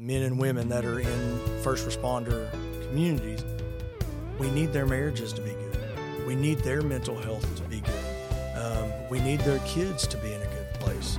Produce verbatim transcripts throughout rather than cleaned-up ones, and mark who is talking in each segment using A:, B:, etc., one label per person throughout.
A: men and women that are in first responder communities, we need their marriages to be good. We need their mental health to be good. Um, we need their kids to be in a good place.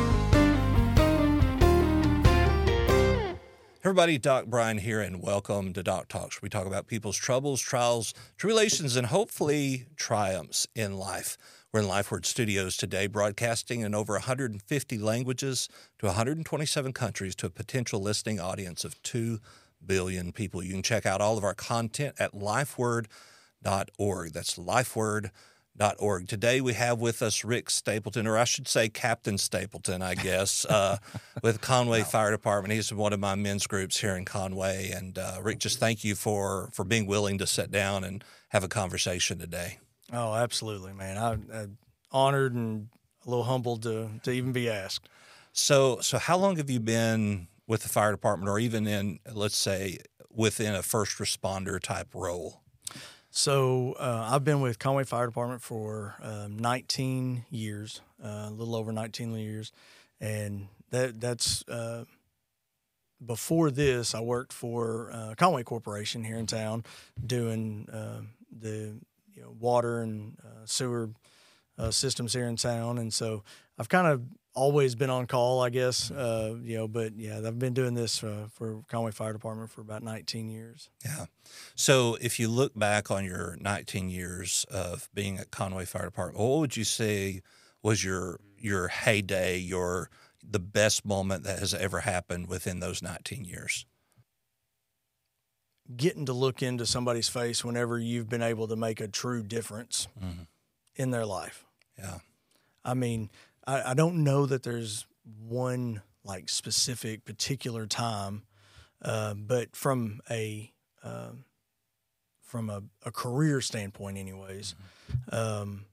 B: Everybody, Doc Brian here, and welcome to Doc Talks. We talk about people's troubles, trials, tribulations, and hopefully triumphs in life. We're in LifeWord Studios today, broadcasting in over one hundred fifty languages to one hundred twenty-seven countries to a potential listening audience of two billion people. You can check out all of our content at lifeword dot org. That's lifeword dot org. Today we have with us Rick Stapleton, or I should say Captain Stapleton, I guess, uh, with Conway wow. Fire Department. He's one of my men's groups here in Conway. And uh, Rick, just thank you for, for being willing to sit down and have a conversation today.
A: Oh, absolutely, man. I, I'm honored and a little humbled to, to even be asked.
B: So, so how long have you been with the fire department, or even in, let's say, within a first responder type role?
A: So uh, I've been with Conway Fire Department for um, nineteen years, uh, a little over nineteen years, and that that's uh, before this. I worked for uh, Conway Corporation here in town, doing uh, the you know water and uh, sewer uh, systems here in town, and so I've kind of always been on call, I guess, uh, you know, but yeah, I've been doing this uh, for Conway Fire Department for about nineteen years.
B: Yeah. So if you look back on your nineteen years of being at Conway Fire Department, what would you say was your, your heyday, your, the best moment that has ever happened within those nineteen years?
A: Getting to look into somebody's face whenever you've been able to make a true difference mm-hmm. in their life.
B: Yeah.
A: I mean, I, I don't know that there's one like specific particular time, uh, but from a uh, from a, a career standpoint, anyways, mm-hmm. um,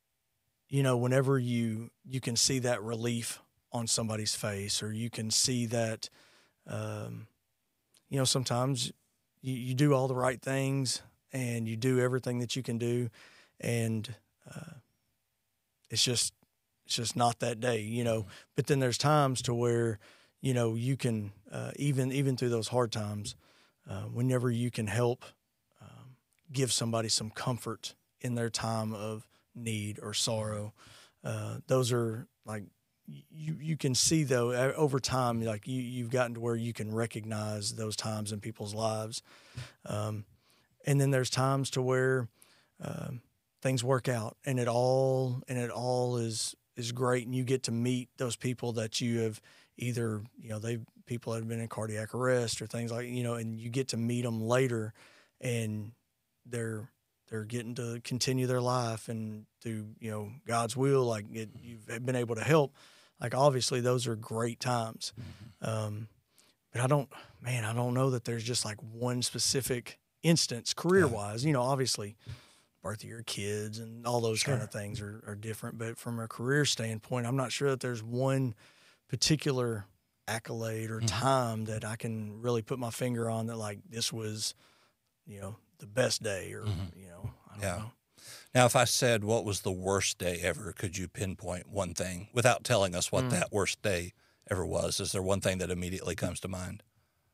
A: you know, whenever you you can see that relief on somebody's face, or you can see that, um, you know, sometimes you, you do all the right things and you do everything that you can do, and uh, it's just. It's just not that day, you know. But then there's times to where, you know, you can uh, even even through those hard times, uh, whenever you can help um, give somebody some comfort in their time of need or sorrow. Uh, those are like you you can see though over time, like you you've gotten to where you can recognize those times in people's lives, um, and then there's times to where um, things work out and it all and it all is. is great, and you get to meet those people that you have either, you know, they people that have been in cardiac arrest or things like, you know, and you get to meet them later, and they're they're getting to continue their life and through, you know, God's will, like it, you've been able to help. Like obviously those are great times, mm-hmm. um, but I don't, man, I don't know that there's just like one specific instance career wise. Yeah. You know, obviously. Birth of your kids and all those sure. kind of things are, are different. But from a career standpoint, I'm not sure that there's one particular accolade or mm-hmm. time that I can really put my finger on that like this was, you know, the best day or, mm-hmm. you know, I don't
B: yeah.
A: know.
B: Now, if I said what was the worst day ever, could you pinpoint one thing without telling us what mm. that worst day ever was? Is there one thing that immediately comes to mind?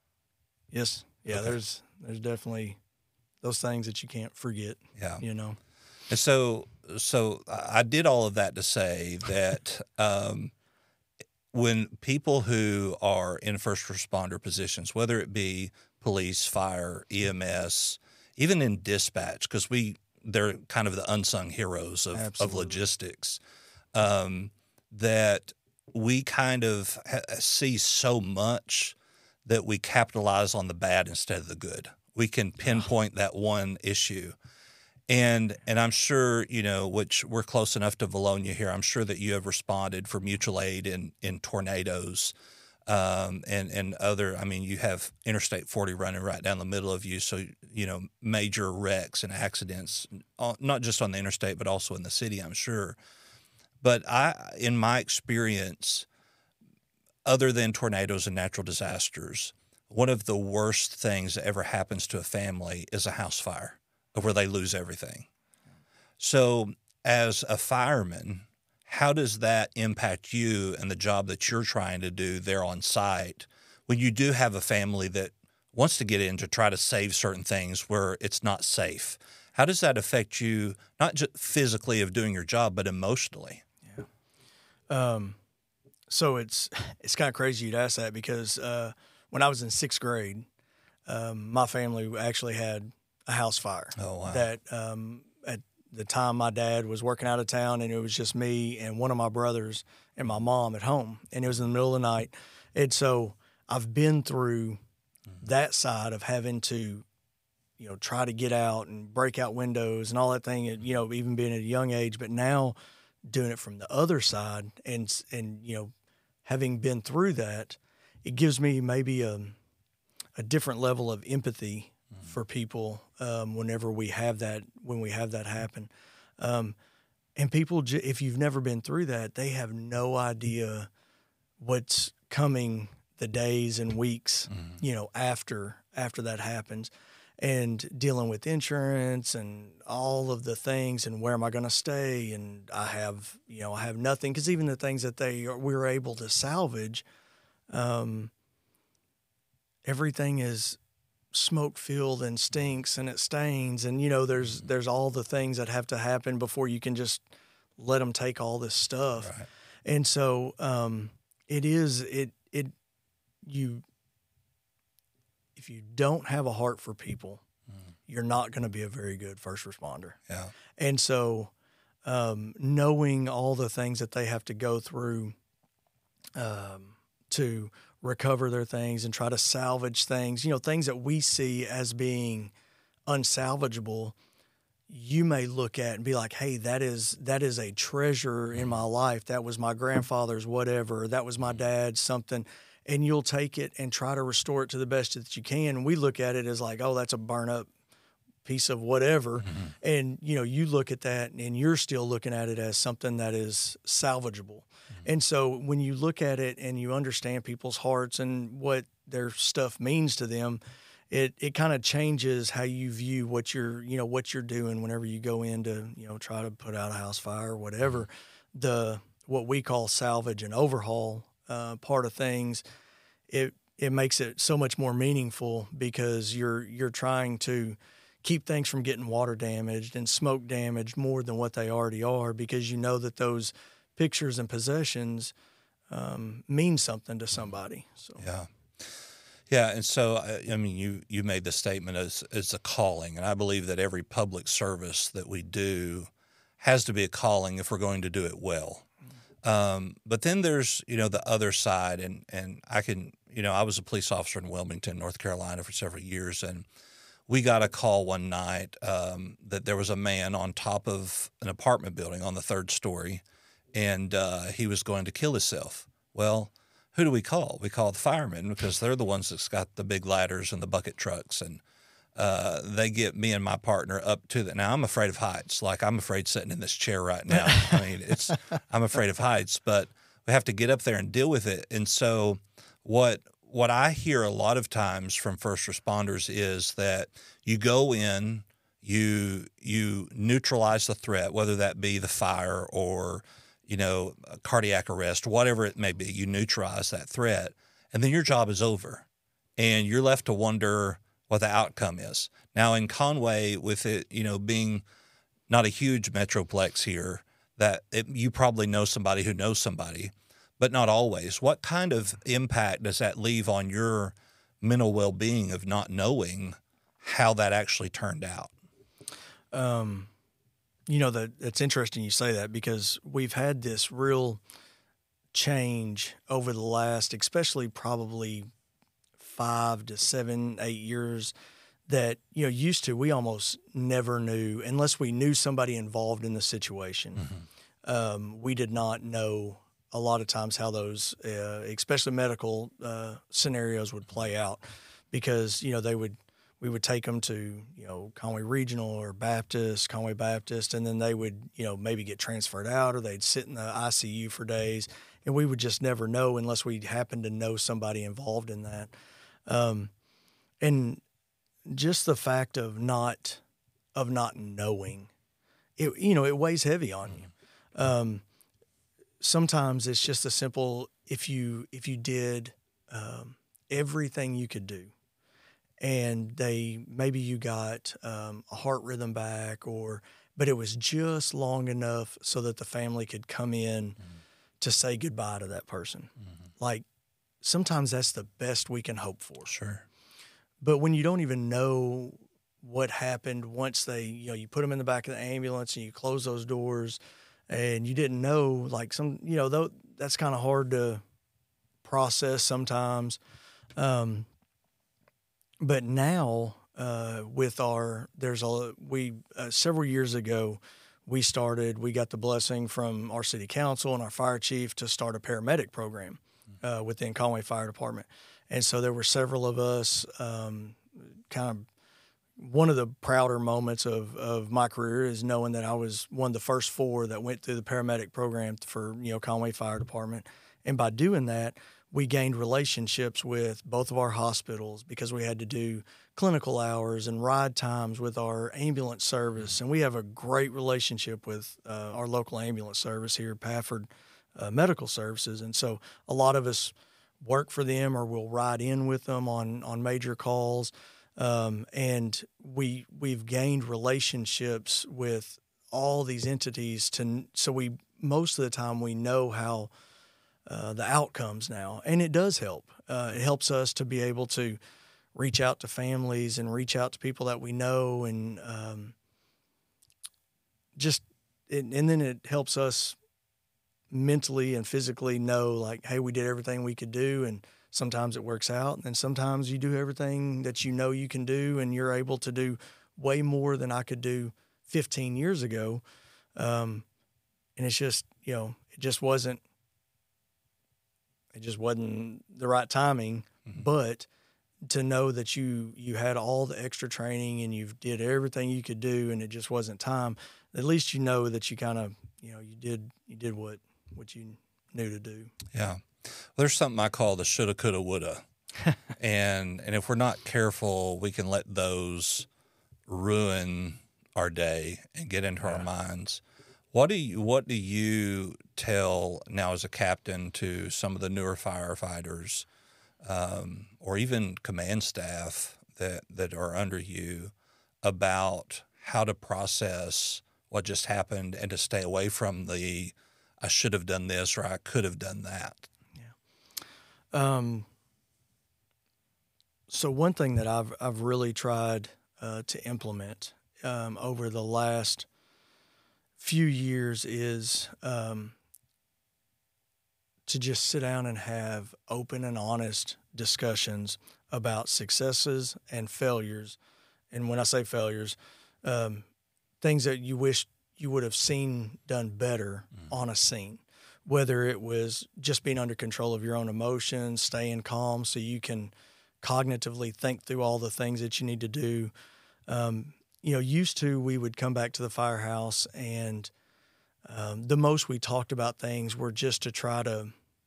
A: Yes. Yeah, okay. there's there's definitely those things that you can't forget,
B: yeah.
A: you know.
B: And so, so I did all of that to say that um, when people who are in first responder positions, whether it be police, fire, E M S, even in dispatch, because we they're kind of the unsung heroes of, of logistics, um, that we kind of ha- see so much that we capitalize on the bad instead of the good. We can pinpoint that one issue. And and I'm sure, you know, which we're close enough to Valonia here, I'm sure that you have responded for mutual aid in, in tornadoes um, and, and other, I mean, you have Interstate forty running right down the middle of you. So, you know, major wrecks and accidents, not just on the interstate, but also in the city, I'm sure. But I, in my experience, other than tornadoes and natural disasters, one of the worst things that ever happens to a family is a house fire where they lose everything. So as a fireman, how does that impact you and the job that you're trying to do there on site when you do have a family that wants to get in to try to save certain things where it's not safe, how does that affect you, not just physically of doing your job, but emotionally?
A: Yeah. Um, so it's it's kind of crazy you'd ask that because uh, when I was in sixth grade, um, my family actually had a house fire.
B: Oh, wow.
A: That um, at the time my dad was working out of town, and it was just me and one of my brothers and my mom at home, and it was in the middle of the night. And so I've been through that side of having to, you know, try to get out and break out windows and all that thing, you know, even being at a young age, but now doing it from the other side and, and, you know, having been through that, it gives me maybe a, a different level of empathy mm-hmm. for people um, whenever we have that, when we have that happen. Um, and people, if you've never been through that, they have no idea what's coming the days and weeks, mm-hmm. you know, after, after that happens. And dealing with insurance and all of the things and where am I going to stay? And I have, you know, I have nothing because even the things that they are, we were able to salvage, um, everything is smoke filled and stinks and it stains. And, you know, there's, there's all the things that have to happen before you can just let them take all this stuff. Right. And so, um, it is, it, it, you, if you don't have a heart for people, mm. you're not going to be a very good first responder.
B: Yeah.
A: And so um, knowing all the things that they have to go through um, to recover their things and try to salvage things, you know, things that we see as being unsalvageable, you may look at and be like, hey, that is that is a treasure in my life. That was my grandfather's whatever. That was my dad's something. And you'll take it and try to restore it to the best that you can. And we look at it as like, oh, that's a burn up piece of whatever. Mm-hmm. And, you know, you look at that and you're still looking at it as something that is salvageable. Mm-hmm. And so when you look at it and you understand people's hearts and what their stuff means to them, it, it kind of changes how you view what you're, you know, what you're doing whenever you go in to, you know, try to put out a house fire or whatever. Mm-hmm. The, what we call salvage and overhaul Uh, part of things, it it makes it so much more meaningful because you're you're trying to keep things from getting water damaged and smoke damaged more than what they already are because you know that those pictures and possessions um, mean something to somebody. So
B: yeah, yeah, and so I, I mean, you you made the statement as as a calling, and I believe that every public service that we do has to be a calling if we're going to do it well. Um, but then there's, you know, the other side, and, and I can, you know, I was a police officer in Wilmington, North Carolina for several years, and we got a call one night um, that there was a man on top of an apartment building on the third story, and uh, he was going to kill himself. Well, who do we call? We call the firemen because they're the ones that's got the big ladders and the bucket trucks, and Uh, they get me and my partner up to the. Now I'm afraid of heights. Like I'm afraid sitting in this chair right now. I mean, it's I'm afraid of heights, but we have to get up there and deal with it. And so, what what I hear a lot of times from first responders is that you go in, you you neutralize the threat, whether that be the fire or you know a cardiac arrest, whatever it may be. You neutralize that threat, and then your job is over, and you're left to wonder what the outcome is. Now in Conway, with it, you know, being not a huge metroplex here, that it, you probably know somebody who knows somebody, but not always. What kind of impact does that leave on your mental well-being of not knowing how that actually turned out?
A: Um, you know, that it's interesting you say that because we've had this real change over the last, especially probably five to seven, eight years that, you know, used to, we almost never knew unless we knew somebody involved in the situation. Mm-hmm. Um, we did not know a lot of times how those, uh, especially medical uh, scenarios would play out because, you know, they would, we would take them to, you know, Conway Regional or Baptist, Conway Baptist, and then they would, you know, maybe get transferred out or they'd sit in the I C U for days. And we would just never know unless we happened to know somebody involved in that. Um, and just the fact of not, of not knowing, it, you know, it weighs heavy on you. Um, sometimes it's just a simple, if you, if you did, um, everything you could do. And they, maybe you got um, a heart rhythm back, or, but it was just long enough so that the family could come in mm-hmm. to say goodbye to that person. Mm-hmm. Like, sometimes that's the best we can hope for.
B: Sure.
A: But when you don't even know what happened once they, you know, you put them in the back of the ambulance and you close those doors and you didn't know, like some, you know, though, that's kind of hard to process sometimes. Um, but now uh, with our, there's a, we, uh, several years ago, we started, we got the blessing from our city council and our fire chief to start a paramedic program uh, within Conway Fire Department. And so there were several of us, um, kind of, one of the prouder moments of, of my career is knowing that I was one of the first four that went through the paramedic program for, you know, Conway Fire Department. And by doing that, we gained relationships with both of our hospitals because we had to do clinical hours and ride times with our ambulance service. And we have a great relationship with uh, our local ambulance service here, Pafford uh, Medical Services. And so a lot of us work for them or we'll ride in with them on, on major calls. Um, and we, we've gained relationships with all these entities to, so we, most of the time we know how, uh, the outcomes now, and it does help. Uh, it helps us to be able to reach out to families and reach out to people that we know. And, um, just, it, and then it helps us mentally and physically know like, hey, we did everything we could do. And sometimes it works out, and sometimes you do everything that you know you can do, and you're able to do way more than I could do fifteen years ago. Um, and it's just, you know, it just wasn't, it just wasn't the right timing. Mm-hmm. But to know that you, you had all the extra training and you did everything you could do, and it just wasn't time, at least you know that you kind of, you know, you did, you did what, what you knew to do.
B: Yeah. There's something I call the shoulda, coulda, woulda. and and if we're not careful, we can let those ruin our day and get into yeah. our minds. What do you what do you tell now as a captain to some of the newer firefighters, um, or even command staff that, that are under you, about how to process what just happened and to stay away from the I should have done this or I could have done that?
A: Um, so one thing that I've, I've really tried, uh, to implement, um, over the last few years is, um, to just sit down and have open and honest discussions about successes and failures. And when I say failures, um, things that you wish you would have seen done better mm. on a scene. Whether it was just being under control of your own emotions, staying calm so you can cognitively think through all the things that you need to do. Um, you know, used to, we would come back to the firehouse and um, the most we talked about things were just to try to,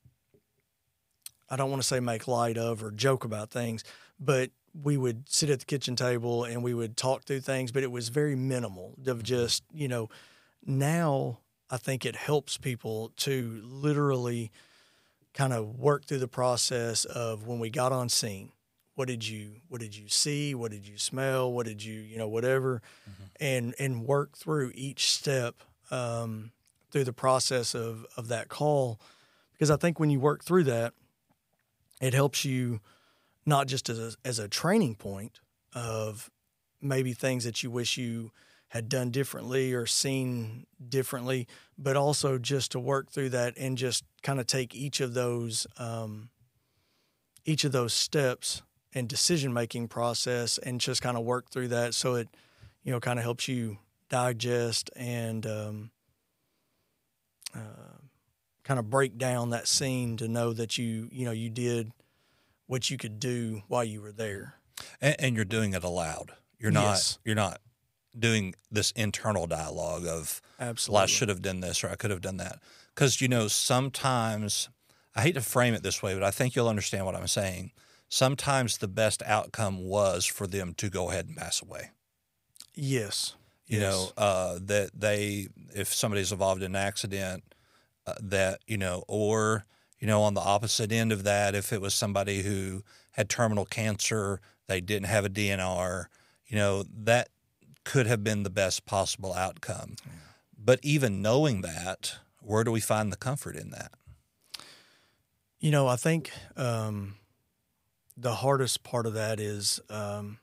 A: I don't want to say make light of or joke about things, but we would sit at the kitchen table and we would talk through things, but it was very minimal of just, you know, now I think it helps people to literally kind of work through the process of when we got on scene. What did you, what did you see? What did you smell? What did you, you know, whatever, mm-hmm. and, and work through each step, um, through the process of, of that call. Because I think when you work through that, it helps you not just as a, as a training point of maybe things that you wish you had done differently or seen differently, but also just to work through that and just kind of take each of those, um, each of those steps and decision-making process and just kind of work through that. So it, you know, kind of helps you digest and, um, uh, kind of break down that scene to know that you, you know, you did what you could do while you were there.
B: And, and you're doing it aloud. You're not,
A: yes.
B: you're not doing this internal dialogue of,
A: absolutely,
B: well, I should have done this or I could have done that. Because, you know, sometimes, I hate to frame it this way, but I think you'll understand what I'm saying. Sometimes the best outcome was for them to go ahead and pass away.
A: Yes.
B: You
A: yes.
B: know, uh, that they, if somebody's involved in an accident, uh, that, you know, or, you know, on the opposite end of that, if it was somebody who had terminal cancer, they didn't have a D N R, you know, that could have been the best possible outcome. Yeah. But even knowing that, where do we find the comfort in that?
A: You know, I think um, the hardest part of that is, um,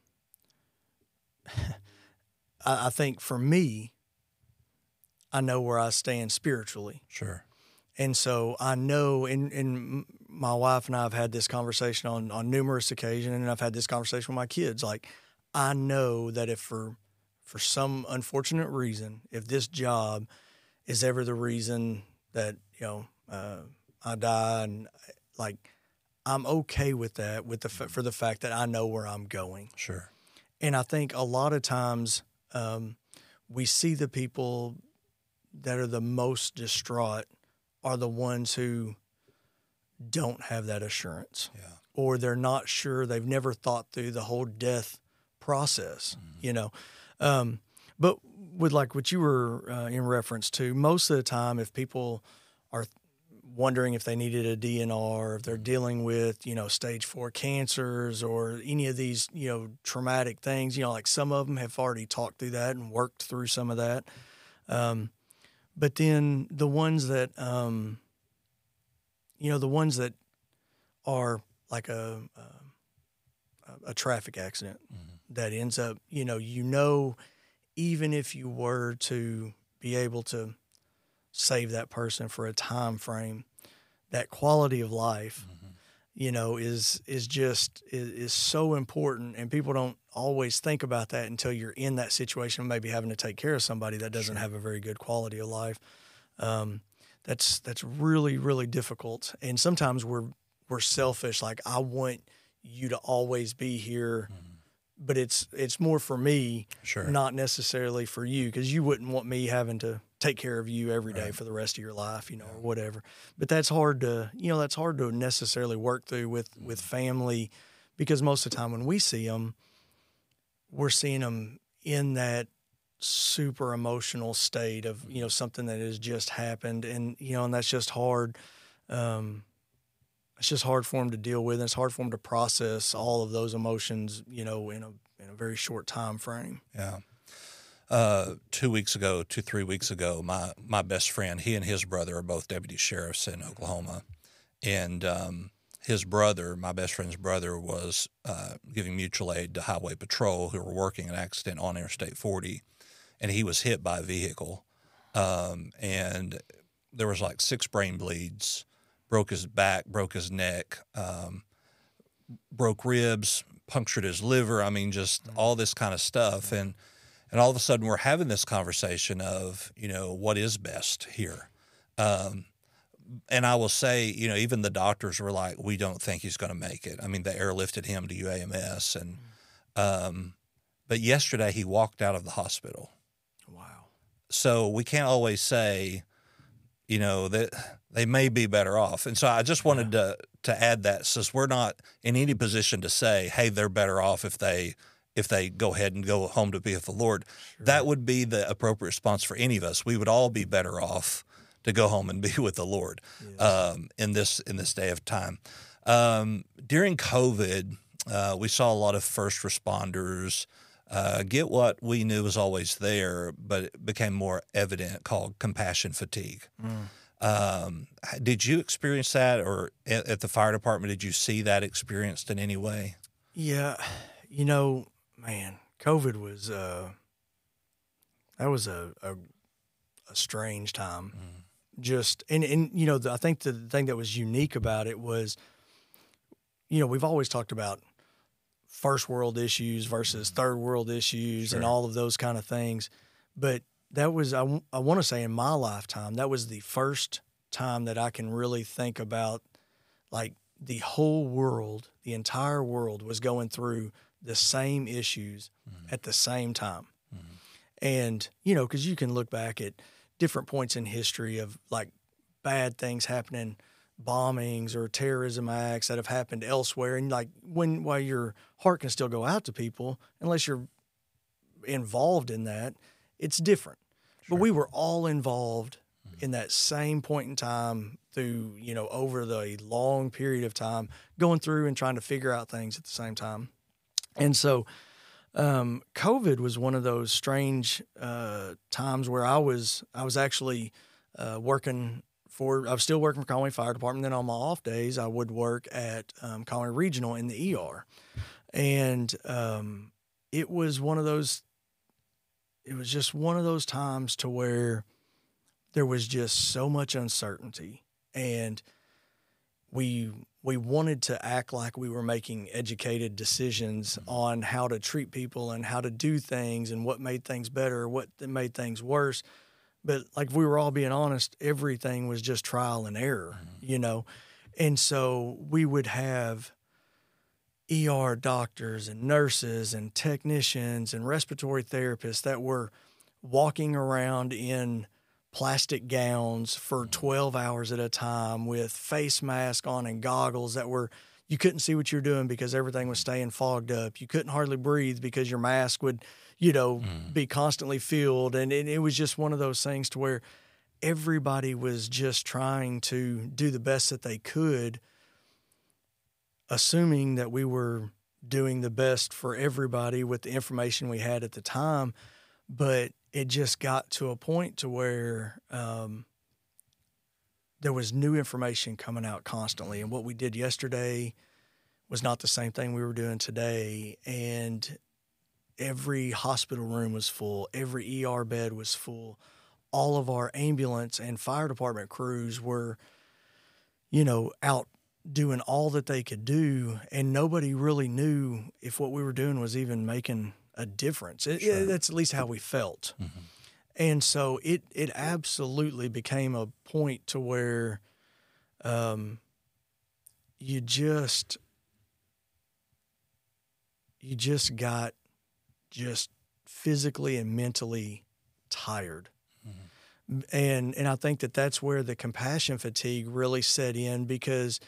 A: I, I think for me, I know where I stand spiritually.
B: Sure.
A: And so I know, and, and my wife and I have had this conversation on, on numerous occasions, and I've had this conversation with my kids. Like, I know that if for for some unfortunate reason, if this job is ever the reason that, you know, uh, I die, and like, I'm okay with that, with the for the fact that I know where I'm going.
B: Sure.
A: And I think a lot of times um, we see the people that are the most distraught are the ones who don't have that assurance,
B: yeah.
A: or they're not sure. They've never thought through the whole death process, mm-hmm. you know. Um, but with like what you were uh, in reference to, most of the time, if people are wondering if they needed a D N R, if they're dealing with, you know, stage four cancers or any of these, you know, traumatic things, you know, like some of them have already talked through that and worked through some of that. Um, But then the ones that, um, you know, the ones that are like a a, a traffic accident mm-hmm. that ends up, you know, you know, even if you were to be able to save that person for a time frame, that quality of life, mm-hmm. you know, is is just is, is so important, and people don't always think about that until you're in that situation, maybe having to take care of somebody that doesn't sure. have a very good quality of life. Um, that's that's really really difficult, and sometimes we're we're selfish. Like, I want you to always be here, mm-hmm. but it's it's more for me,
B: sure.
A: not necessarily for you, because you wouldn't want me having to take care of you every day
B: right.
A: for the rest of your life, you know, or whatever. But that's hard to, you know, that's hard to necessarily work through with, mm-hmm. with family, because most of the time when we see them, we're seeing them in that super emotional state of, you know, something that has just happened. And, you know, and that's just hard. Um, it's just hard for them to deal with. And it's hard for them to process all of those emotions, you know, in a, in a very short time frame.
B: Yeah. Uh, two weeks ago, two, three weeks ago, my, my best friend, he and his brother are both deputy sheriffs in Oklahoma. And, um, his brother, my best friend's brother, was uh, giving mutual aid to Highway Patrol, who were working an accident on Interstate forty, and he was hit by a vehicle. Um, and there was like six brain bleeds, broke his back, broke his neck, um, broke ribs, punctured his liver. I mean, just all this kind of stuff. And and all of a sudden we're having this conversation of, you know, what is best here? Um And I will say, you know, even the doctors were like, we don't think he's going to make it. I mean, they airlifted him to U A M S. And, um, but yesterday he walked out of the hospital.
A: Wow.
B: So we can't always say, you know, that they may be better off. And so I just wanted yeah. to, to add that, since we're not in any position to say, hey, they're better off if they, if they go ahead and go home to be with the Lord. Sure. That would be the appropriate response for any of us. We would all be better off to go home and be with the Lord, yes. um, in this in this day of time. Um, during COVID, uh, we saw a lot of first responders uh, get what we knew was always there, but it became more evident, called compassion fatigue. Mm. Um, did you experience that, or at, at the fire department, did you see that experienced in any way?
A: Yeah, you know, man, COVID was uh, that was a a, a strange time. Mm. Just, and, and, you know, the, I think the thing that was unique about it was, you know, we've always talked about first world issues versus third world issues, sure. and all of those kind of things. But that was, I, I want to say in my lifetime, that was the first time that I can really think about, like, the whole world, the entire world was going through the same issues mm-hmm. at the same time. Mm-hmm. And, you know, because you can look back at different points in history of like bad things happening, bombings or terrorism acts that have happened elsewhere. And like when, while your heart can still go out to people, unless you're involved in that, it's different. Sure. But we were all involved mm-hmm. in that same point in time through, you know, over the long period of time, going through and trying to figure out things at the same time. And so um, COVID was one of those strange uh, times where I was I was actually uh, working for, I was still working for Conway Fire Department. Then on my off days, I would work at um, Conway Regional in the E R. And um, it was one of those, it was just one of those times to where there was just so much uncertainty, and we we wanted to act like we were making educated decisions on how to treat people and how to do things and what made things better, what made things worse. But like, if we were all being honest, everything was just trial and error, you know? And so we would have E R doctors and nurses and technicians and respiratory therapists that were walking around in plastic gowns for twelve hours at a time with face mask on and goggles that were, you couldn't see what you're doing because everything was staying fogged up. You couldn't hardly breathe because your mask would, you know, mm. be constantly filled. And it, it was just one of those things to where everybody was just trying to do the best that they could, assuming that we were doing the best for everybody with the information we had at the time. But it just got to a point to where um, there was new information coming out constantly. And what we did yesterday was not the same thing we were doing today. And every hospital room was full. Every E R bed was full. All of our ambulance and fire department crews were, you know, out doing all that they could do. And nobody really knew if what we were doing was even making a difference. It, sure. it, that's at least how we felt. Mm-hmm. And so it, it absolutely became a point to where um, you just, you just got just physically and mentally tired. Mm-hmm. And, and I think that that's where the compassion fatigue really set in, because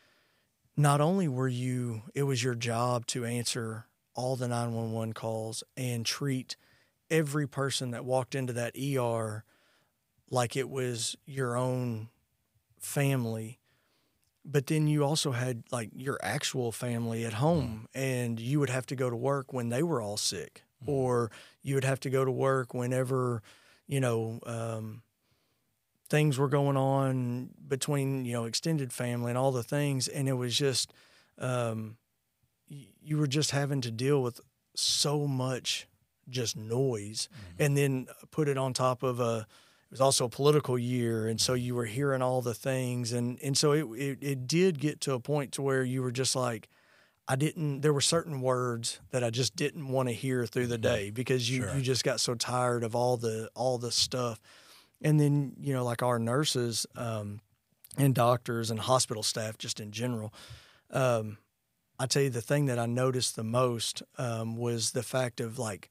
A: not only were you, it was your job to answer all the nine one one calls and treat every person that walked into that E R like it was your own family. But then you also had like your actual family at home, mm. and you would have to go to work when they were all sick, mm. or you would have to go to work whenever, you know, um, things were going on between, you know, extended family and all the things. And it was just, um, you were just having to deal with so much just noise, mm-hmm. and then put it on top of a, it was also a political year. And so you were hearing all the things. And, and so it, it, it did get to a point to where you were just like, I didn't, there were certain words that I just didn't want to hear through the day, because you, sure. you just got so tired of all the, all the stuff. And then, you know, like our nurses, um, and doctors and hospital staff just in general, um, I tell you, the thing that I noticed the most um, was the fact of like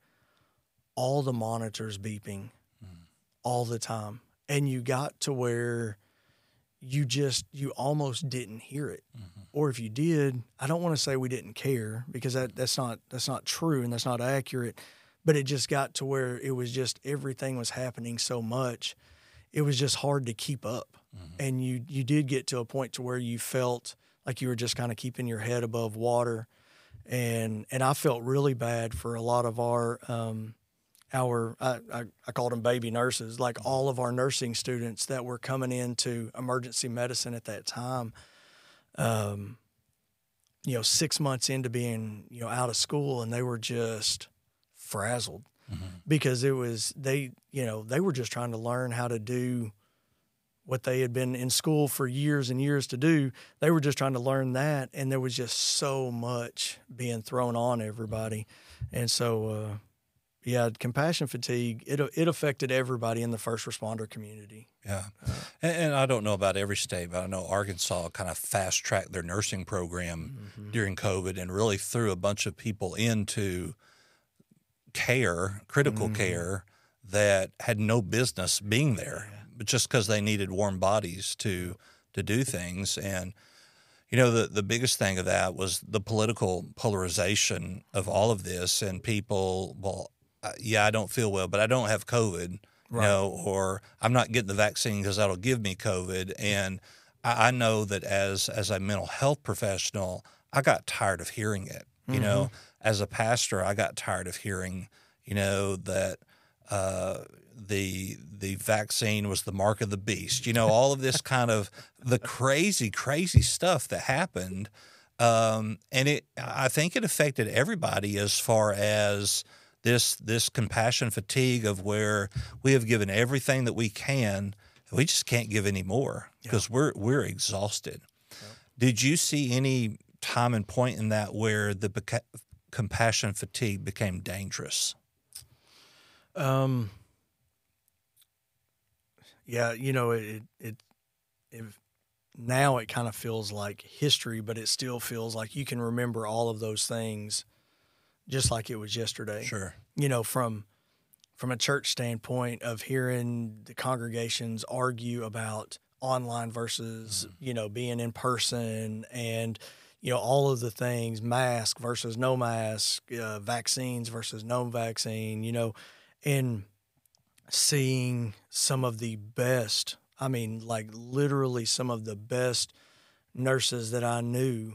A: all the monitors beeping mm. all the time. And you got to where you just, you almost didn't hear it. Mm-hmm. Or if you did, I don't want to say we didn't care, because that, that's not, that's not true and that's not accurate. But it just got to where it was just, everything was happening so much. It was just hard to keep up. Mm-hmm. And you, you did get to a point to where you felt like you were just kind of keeping your head above water. And and I felt really bad for a lot of our, um, our I, I, I called them baby nurses, like all of our nursing students that were coming into emergency medicine at that time, um, you know, six months into being, you know, out of school, and they were just frazzled, mm-hmm. because it was, they, you know, they were just trying to learn how to do what they had been in school for years and years to do. They were just trying to learn that, and there was just so much being thrown on everybody. And so, uh, yeah, compassion fatigue, it it affected everybody in the first responder community.
B: Yeah. Uh, and, and I don't know about every state, but I know Arkansas kind of fast-tracked their nursing program mm-hmm. during COVID and really threw a bunch of people into care, critical mm-hmm. care, that had no business being there. Yeah. But just because they needed warm bodies to to do things. And, you know, the, the biggest thing of that was the political polarization of all of this, and people, well, uh, yeah, I don't feel well, but I don't have COVID. you
A: Right.
B: know, or I'm not getting the vaccine because that'll give me COVID. And I, I know that as as a mental health professional, I got tired of hearing it. You
A: Mm-hmm.
B: know, as a pastor, I got tired of hearing, you know, that uh, the the vaccine was the mark of the beast. You know, all of this kind of the crazy, crazy stuff that happened. Um, and it, I think it affected everybody as far as this this compassion fatigue of where we have given everything that we can, we just can't give any more because
A: Yeah.
B: we're we're exhausted.
A: Yeah.
B: Did you see any time and point in that where the beca- compassion fatigue became dangerous?
A: Um. Yeah. You know, it it it now it kind of feels like history, but it still feels like you can remember all of those things just like it was yesterday.
B: Sure.
A: You know, from from a church standpoint of hearing the congregations argue about online versus,
B: Mm-hmm.
A: you know, being in person, and, you know, all of the things, mask versus no mask, uh, vaccines versus no vaccine, you know, and seeing some of the best, I mean, like literally some of the best nurses that I knew,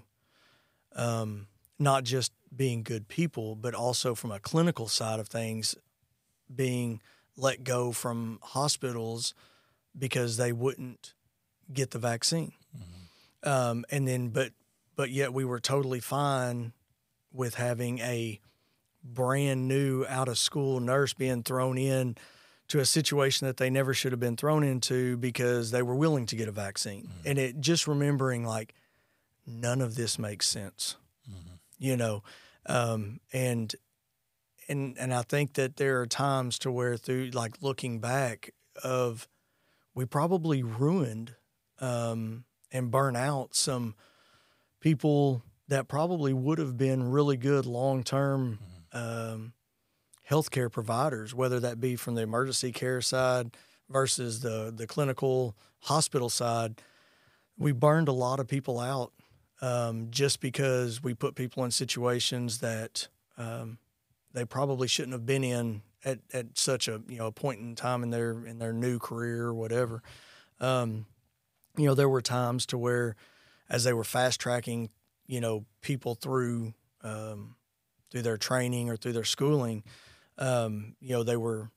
A: um, not just being good people, but also from a clinical side of things, being let go from hospitals because they wouldn't get the vaccine.
B: Mm-hmm.
A: Um, and then, but, but yet we were totally fine with having a brand new out of school nurse being thrown in to a situation that they never should have been thrown into because they were willing to get a vaccine.
B: Mm-hmm.
A: And it just remembering like, none of this makes sense,
B: Mm-hmm.
A: you know? Um, and, and, and I think that there are times to where through like looking back of, we probably ruined, um, and burn out some people that probably would have been really good long-term, um, healthcare providers, whether that be from the emergency care side versus the, the clinical hospital side. We burned a lot of people out, um, just because we put people in situations that, um, they probably shouldn't have been in at, at such a, you know, a point in time in their, in their new career or whatever. Um, you know, there were times to where as they were fast tracking, you know, people through, um, through their training or through their schooling, um, you know, they were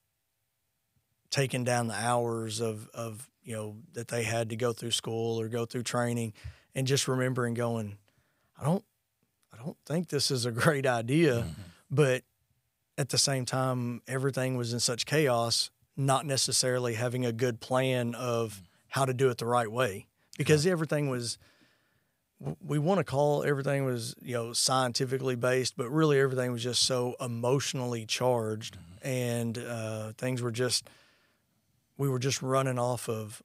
A: taking down the hours of, of, you know, that they had to go through school or go through training, and just remembering going, I don't, I don't think this is a great idea,
B: Mm-hmm.
A: but at the same time, everything was in such chaos, not necessarily having a good plan of how to do it the right way, because yeah. everything was, we want to call everything was, you know, scientifically based, but really everything was just so emotionally charged, mm-hmm. and uh, things were just, we were just running off of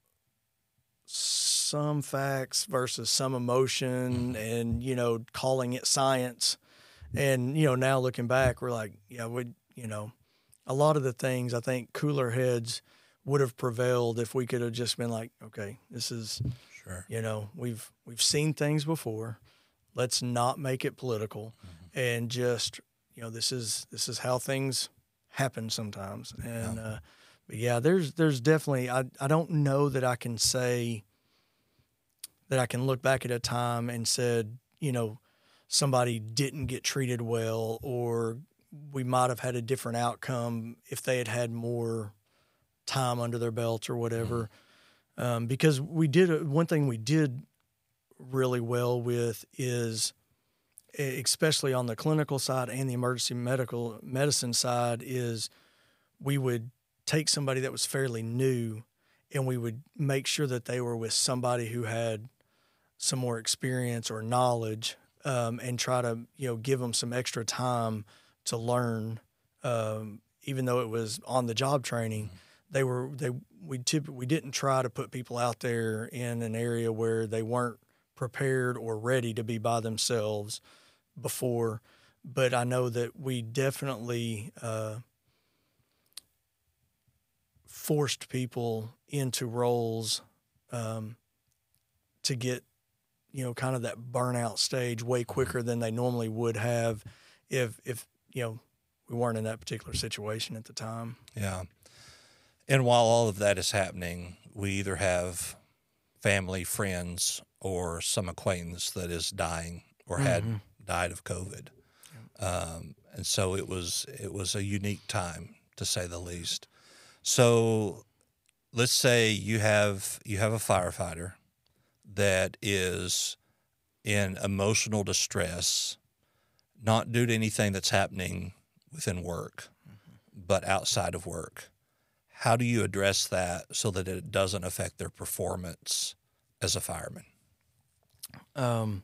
A: some facts versus some emotion, mm-hmm. and, you know, calling it science. And, you know, now looking back, we're like, yeah, we, you know, a lot of the things I think cooler heads would have prevailed if we could have just been like, okay, this is,
B: Sure.
A: you know, we've, we've seen things before. Let's not make it political, mm-hmm. and just, you know, this is, this is how things happen sometimes. And, yeah. uh, but yeah, there's, there's definitely, I, I don't know that I can say that I can look back at a time and said, you know, somebody didn't get treated well, or we might have had a different outcome if they had had more time under their belt or whatever. Mm-hmm. Um, because we did, one thing we did really well with is, especially on the clinical side and the emergency medical medicine side, is we would take somebody that was fairly new and we would make sure that they were with somebody who had some more experience or knowledge, um, and try to, you know, give them some extra time to learn. Um, even though it was on the job training, mm-hmm. they were, they, we tip, we didn't try to put people out there in an area where they weren't prepared or ready to be by themselves before. But I know that we definitely, uh, forced people into roles, um, to get, you know, kind of that burnout stage way quicker than they normally would have if, if, you know, we weren't in that particular situation at the time.
B: Yeah. And while all of that is happening, we either have family, friends, or some acquaintance that is dying or had
A: Mm-hmm.
B: died of COVID. Um, and so it was it was a unique time, to say the least. So let's say you have you have a firefighter that is in emotional distress, not due to anything that's happening within work, but outside of work. How do you address that so that it doesn't affect their performance as a fireman?
A: Um,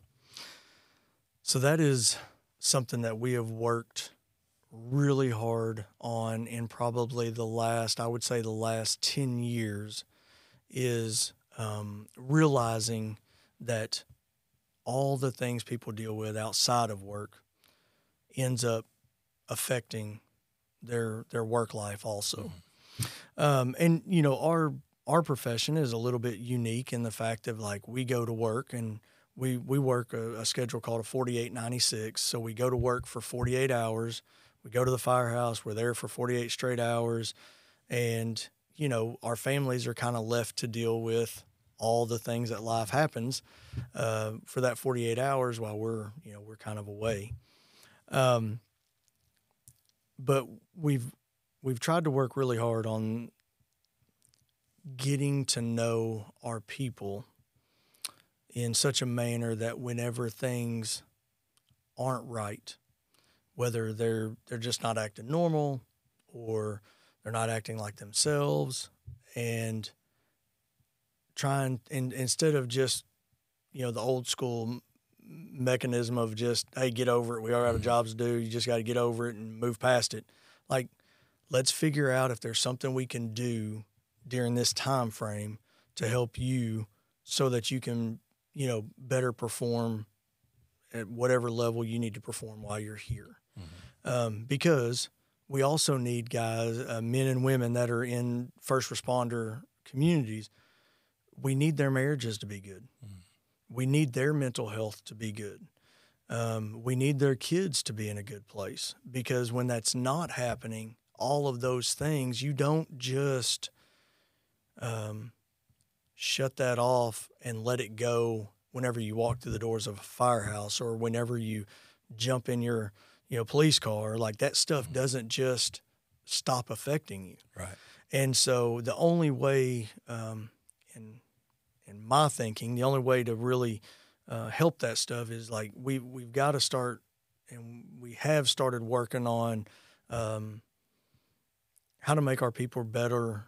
A: so that is something that we have worked really hard on in probably the last, I would say the last ten years, is um, realizing that all the things people deal with outside of work ends up affecting their their work life also. Um, and you know, our our profession is a little bit unique in the fact of like we go to work and we we work a, a schedule called a forty-eight ninety-six. So we go to work for forty-eight hours. We go to the firehouse. We're there for forty-eight straight hours, and you know, our families are kind of left to deal with all the things that life happens uh, for that forty-eight hours while we're you know we're kind of away. Um, but we've we've tried to work really hard on getting to know our people in such a manner that whenever things aren't right, whether they're they're just not acting normal or they're not acting like themselves, and trying and instead of just you know the old school mechanism of just, hey, get over it, we all have jobs to do, you just got to get over it and move past it. Like, let's figure out if there's something we can do during this time frame to help you so that you can, you know, better perform at whatever level you need to perform while you're here. Mm-hmm. Um, because we also need guys, uh, men and women that are in first responder communities. We need their marriages to be good. Mm-hmm. We need their mental health to be good. Um, we need their kids to be in a good place, because when that's not happening, all of those things, you don't just um, shut that off and let it go whenever you walk through the doors of a firehouse or whenever you jump in your you know police car. Like, that stuff doesn't just stop affecting you.
B: Right.
A: And so the only way, um, in in my thinking, the only way to really uh, help that stuff is like we we've got to start, and we have started working on um, how to make our people better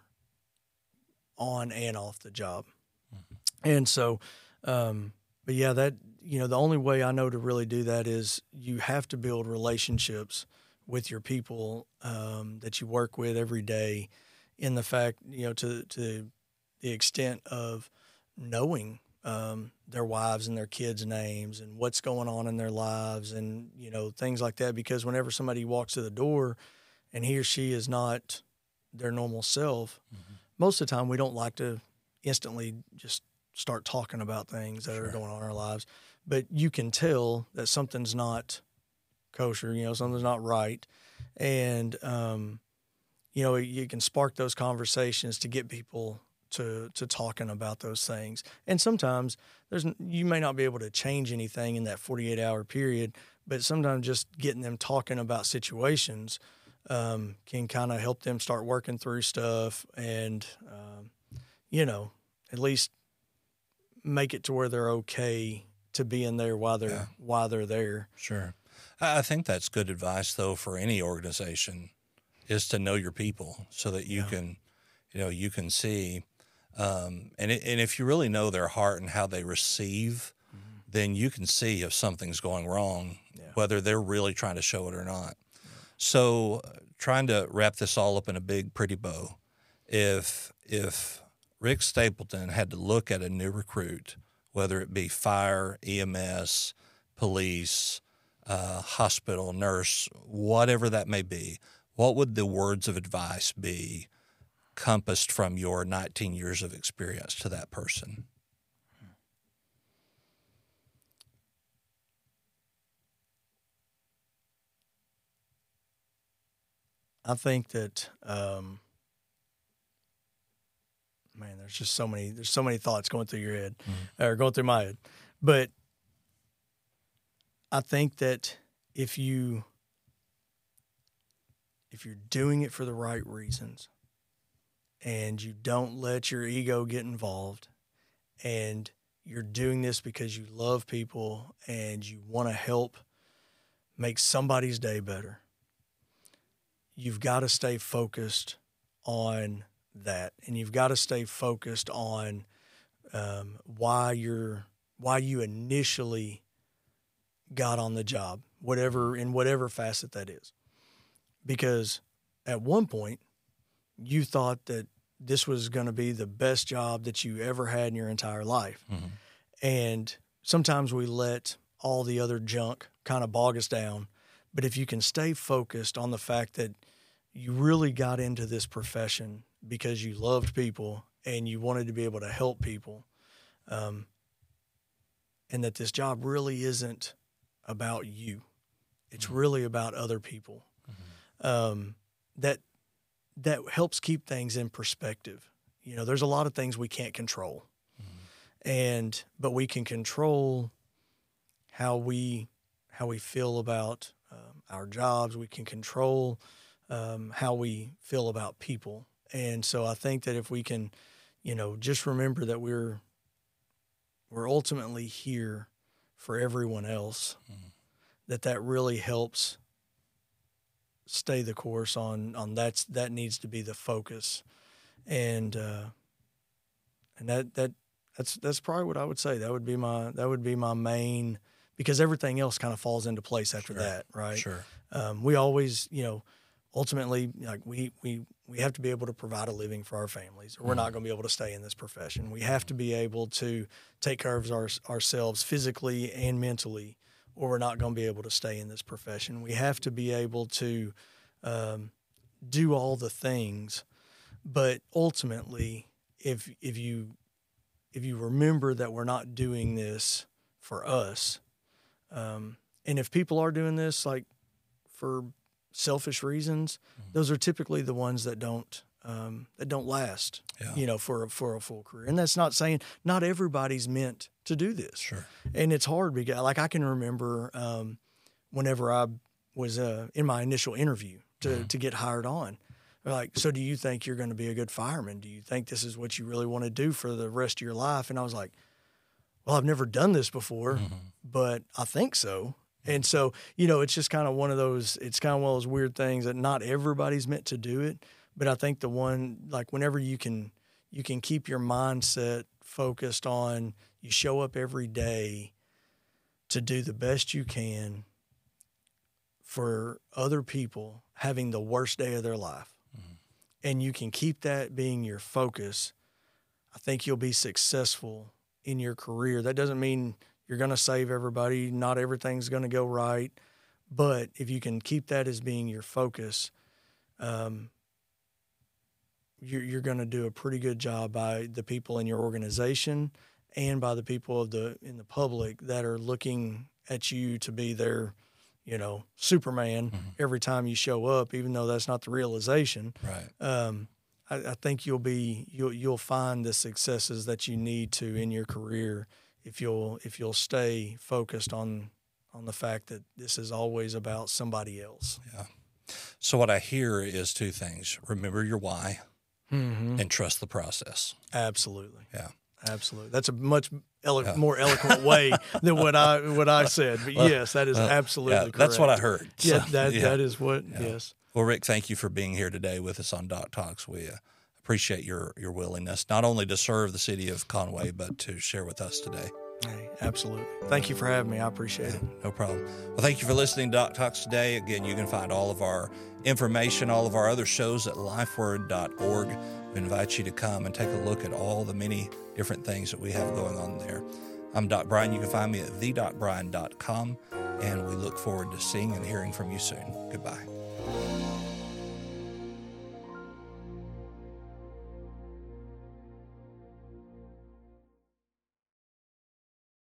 A: on and off the job. Mm-hmm. And so, um, but yeah, that, you know, the only way I know to really do that is you have to build relationships with your people um, that you work with every day, in the fact, you know, to, to the extent of knowing um, their wives and their kids' names and what's going on in their lives and, you know, things like that. Because whenever somebody walks through the door and he or she is not their normal self, mm-hmm. most of the time we don't like to instantly just start talking about things that sure. are going on in our lives. But you can tell that something's not kosher, you know, something's not right. And, um, you know, you can spark those conversations to get people to, to talking about those things. And sometimes there's, you may not be able to change anything in that forty-eight hour period, but sometimes just getting them talking about situations um, can kind of help them start working through stuff and, um, you know, at least make it to where they're okay to be in there while they're, yeah. while they're there.
B: Sure. I think that's good advice, though, for any organization, is to know your people so that you yeah. can, you know, you can see, um, and it, and if you really know their heart and how they receive, mm-hmm. then you can see if something's going wrong, yeah. whether they're really trying to show it or not. Yeah. So, uh, trying to wrap this all up in a big, pretty bow, if if Rick Stapleton had to look at a new recruit, whether it be fire, E M S, police, uh, hospital, nurse, whatever that may be, what would the words of advice be compassed from your nineteen years of experience to that person?
A: I think that um, man, there's just so many, there's so many thoughts going through your head mm-hmm. or going through my head. But I think that if you, if you're doing it for the right reasons and you don't let your ego get involved and you're doing this because you love people and you want to help make somebody's day better, you've got to stay focused on that. And you've got to stay focused on um, why you're, why you initially got on the job, whatever, in whatever facet that is. Because at one point you thought that this was going to be the best job that you ever had in your entire life. Mm-hmm. And sometimes we let all the other junk kind of bog us down. But if you can stay focused on the fact that you really got into this profession because you loved people and you wanted to be able to help people, um, and that this job really isn't about you, it's mm-hmm. really about other people, mm-hmm. um, that that helps keep things in perspective. You know, there's a lot of things we can't control, mm-hmm. and but we can control how we how we feel about um, our jobs. We can control um, how we feel about people, and so I think that if we can, you know, just remember that we're we're ultimately here for everyone else, mm-hmm. that that really helps stay the course on, on that's, that needs to be the focus. And, uh, and that, that, that's, that's probably what I would say. That would be my, that would be my main, because everything else kind of falls into place after
B: sure.
A: that. Right.
B: Sure.
A: Um, we always, you know, ultimately, like we, we, we have to be able to provide a living for our families, or we're mm-hmm. not going to be able to stay in this profession. We have to be able to take care of our, ourselves physically and mentally, or we're not going to be able to stay in this profession. We have to be able to um, do all the things, but ultimately, if if you if you remember that we're not doing this for us, um, and if people are doing this like for selfish reasons, mm-hmm. those are typically the ones that don't um, that don't last, yeah. you know, for a, for a full career. And that's not saying not everybody's meant to do this.
B: Sure.
A: And it's hard because, like, I can remember um, whenever I was uh, in my initial interview to, mm-hmm. to get hired on, they're like, so do you think you're going to be a good fireman? Do you think this is what you really want to do for the rest of your life? And I was like, well, I've never done this before, mm-hmm. but I think so. And so, you know, it's just kind of one of those, it's kind of one of those weird things that not everybody's meant to do it. But I think the one, like whenever you can, you can keep your mindset focused on, you show up every day to do the best you can for other people having the worst day of their life. Mm-hmm. And you can keep that being your focus. I think you'll be successful in your career. That doesn't mean you're going to save everybody. Not everything's going to go right. But if you can keep that as being your focus, um, you're, you're going to do a pretty good job by the people in your organization and by the people of the in the public that are looking at you to be their, you know, Superman mm-hmm. every time you show up, even though that's not the realization.
B: Right.
A: Um, I, I think you'll be you'll you'll find the successes that you need to in your career if you'll if you'll stay focused on on the fact that this is always about somebody else.
B: Yeah. So what I hear is two things: remember your why, mm-hmm. and trust the process.
A: Absolutely.
B: Yeah.
A: Absolutely. That's a much elo- yeah. more eloquent way than what I what I said. But well, yes, that is well, absolutely
B: yeah,
A: correct.
B: That's what I heard.
A: Yeah,
B: so,
A: that
B: yeah.
A: that is what.
B: Yeah.
A: Yes.
B: Well, Rick, thank you for being here today with us on Doc Talks. We uh, appreciate your your willingness not only to serve the city of Conway, but to share with us today.
A: Hey, absolutely. Thank you for having me. I appreciate
B: yeah,
A: it.
B: No problem. Well, thank you for listening to Doc Talks today. Again, you can find all of our information, all of our other shows at lifeword dot org. We invite you to come and take a look at all the many different things that we have going on there. I'm Doc Bryan. You can find me at the doc bryan dot com, and we look forward to seeing and hearing from you soon. Goodbye.